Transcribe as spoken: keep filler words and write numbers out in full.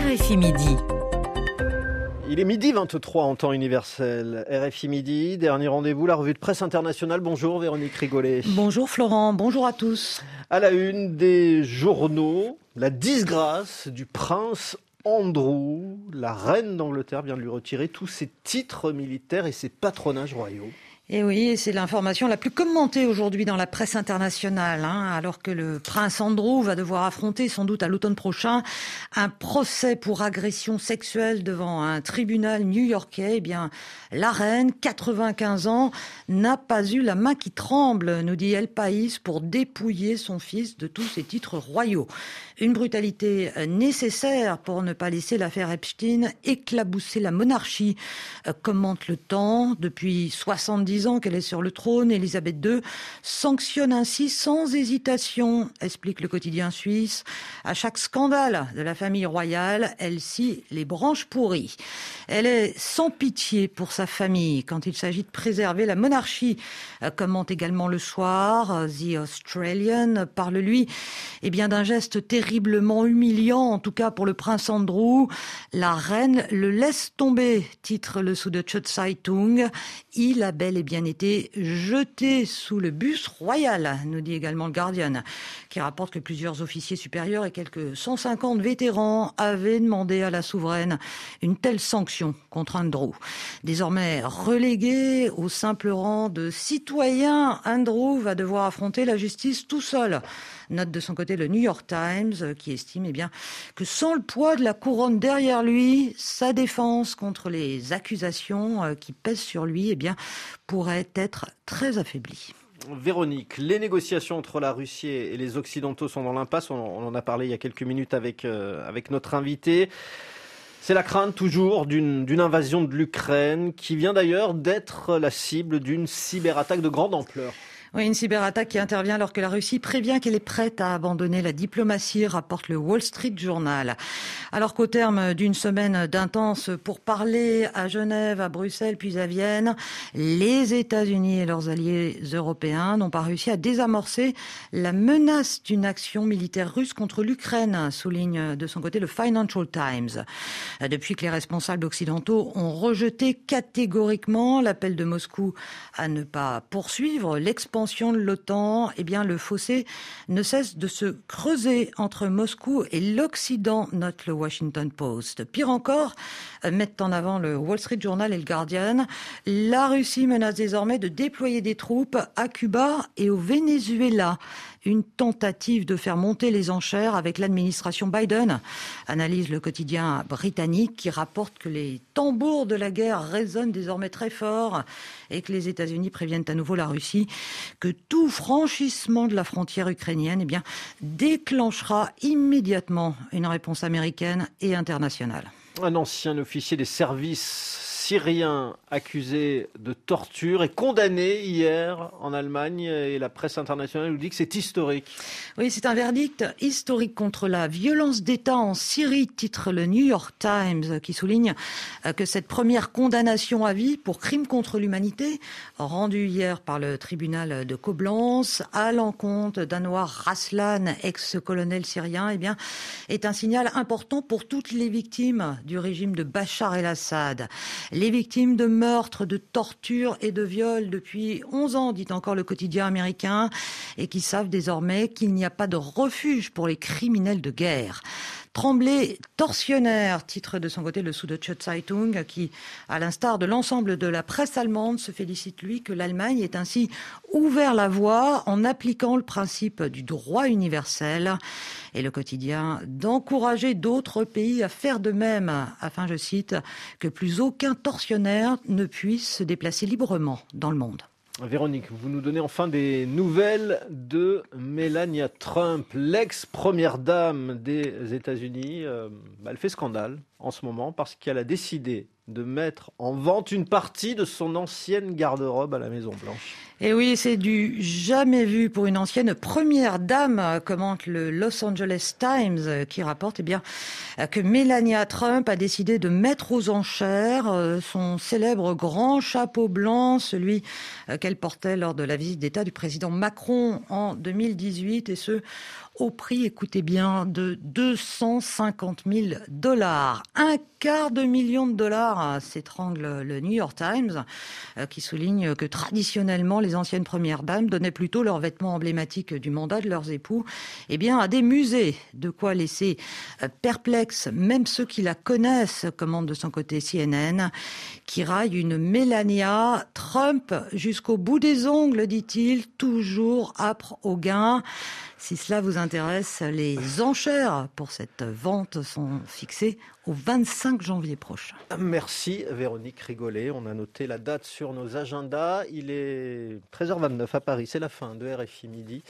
R F I Midi. Il est midi vingt-trois en temps universel. R F I Midi, dernier rendez-vous, la revue de presse internationale. Bonjour Véronique Rigolet. Bonjour Florent, bonjour à tous. À la une des journaux, la disgrâce du prince Andrew. La reine d'Angleterre vient de lui retirer tous ses titres militaires et ses patronages royaux. Et oui, c'est l'information la plus commentée aujourd'hui dans la presse internationale, hein, alors que le prince Andrew va devoir affronter sans doute à l'automne prochain un procès pour agression sexuelle devant un tribunal new-yorkais. Eh bien, la reine, quatre-vingt-quinze ans, n'a pas eu la main qui tremble, nous dit El País, pour dépouiller son fils de tous ses titres royaux. Une brutalité nécessaire pour ne pas laisser l'affaire Epstein éclabousser la monarchie, commente le Temps. Depuis soixante-dix ans qu'elle est sur le trône, Elisabeth deux sanctionne ainsi sans hésitation, explique le quotidien suisse. À chaque scandale de la famille royale, elle scie les branches pourries. Elle est sans pitié pour sa famille quand il s'agit de préserver la monarchie, commente également Le Soir. The Australian parle, lui, eh bien, d'un geste terriblement humiliant, en tout cas pour le prince Andrew. La reine le laisse tomber, titre le Süddeutsche Zeitung. Il a bel et bien été jeté sous le bus royal, nous dit également le Guardian, qui rapporte que plusieurs officiers supérieurs et quelques cent cinquante vétérans avaient demandé à la souveraine une telle sanction contre Andrew. Désormais relégué au simple rang de citoyen, Andrew va devoir affronter la justice tout seul. Note de son côté le New York Times, qui estime eh bien, que sans le poids de la couronne derrière lui, sa défense contre les accusations qui pèsent sur lui eh bien, pourrait être très affaiblie. Véronique, les négociations entre la Russie et les Occidentaux sont dans l'impasse. On en a parlé il y a quelques minutes avec, euh, avec notre invité. C'est la crainte toujours d'une, d'une invasion de l'Ukraine qui vient d'ailleurs d'être la cible d'une cyberattaque de grande ampleur. Oui, une cyberattaque qui intervient alors que la Russie prévient qu'elle est prête à abandonner la diplomatie, rapporte le Wall Street Journal. Alors qu'au terme d'une semaine d'intenses pourparlers à Genève, à Bruxelles, puis à Vienne, les États-Unis et leurs alliés européens n'ont pas réussi à désamorcer la menace d'une action militaire russe contre l'Ukraine, souligne de son côté le Financial Times. Depuis que les responsables occidentaux ont rejeté catégoriquement l'appel de Moscou à ne pas poursuivre l'expansion de l'OTAN, eh bien, le fossé ne cesse de se creuser entre Moscou et l'Occident, note le Washington Post. Pire encore, mettent en avant le Wall Street Journal et le Guardian, la Russie menace désormais de déployer des troupes à Cuba et au Venezuela. Une tentative de faire monter les enchères avec l'administration Biden, analyse le quotidien britannique qui rapporte que les tambours de la guerre résonnent désormais très fort et que les États-Unis préviennent à nouveau la Russie que tout franchissement de la frontière ukrainienne eh bien, déclenchera immédiatement une réponse américaine et internationale. Un ancien officier des services syrien accusé de torture est condamné hier en Allemagne et la presse internationale nous dit que c'est historique. Oui, c'est un verdict historique contre la violence d'État en Syrie, titre le New York Times, qui souligne que cette première condamnation à vie pour crime contre l'humanité, rendue hier par le tribunal de Coblence à l'encontre d'Anwar Raslan, ex-colonel syrien, eh bien, est un signal important pour toutes les victimes du régime de Bachar el-Assad. Les victimes de meurtres, de tortures et de viols depuis onze ans, dit encore le quotidien américain, et qui savent désormais qu'il n'y a pas de refuge pour les criminels de guerre. Tremblay tortionnaire, titre de son côté le Süddeutsche Zeitung, qui, à l'instar de l'ensemble de la presse allemande, se félicite, lui, que l'Allemagne ait ainsi ouvert la voie en appliquant le principe du droit universel. Et le quotidien d'encourager d'autres pays à faire de même, afin, je cite, que plus aucun tortionnaire ne puisse se déplacer librement dans le monde. Véronique, vous nous donnez enfin des nouvelles de Melania Trump, l'ex-première dame des États-Unis. Euh, bah, elle fait scandale en ce moment parce qu'elle a décidé de mettre en vente une partie de son ancienne garde-robe à la Maison-Blanche. Et oui, c'est du jamais vu pour une ancienne première dame, commente le Los Angeles Times, qui rapporte eh bien, que Melania Trump a décidé de mettre aux enchères son célèbre grand chapeau blanc, celui qu'elle portait lors de la visite d'État du président Macron en deux mille dix-huit, et ce, au prix, écoutez bien, de deux cent cinquante mille dollars. Un quart de million de dollars, s'étrangle le New York Times, qui souligne que traditionnellement, les anciennes premières dames donnaient plutôt leurs vêtements emblématiques du mandat de leurs époux eh bien, à des musées. De quoi laisser perplexe même ceux qui la connaissent, commande de son côté C N N, qui raille une Melania Trump jusqu'au bout des ongles, dit-il, toujours âpre au gain. Si cela vous intéresse, les enchères pour cette vente sont fixées au vingt-cinq janvier prochain. Merci Véronique Rigolet. On a noté la date sur nos agendas. Il est treize heures vingt-neuf à Paris. C'est la fin de R F I Midi.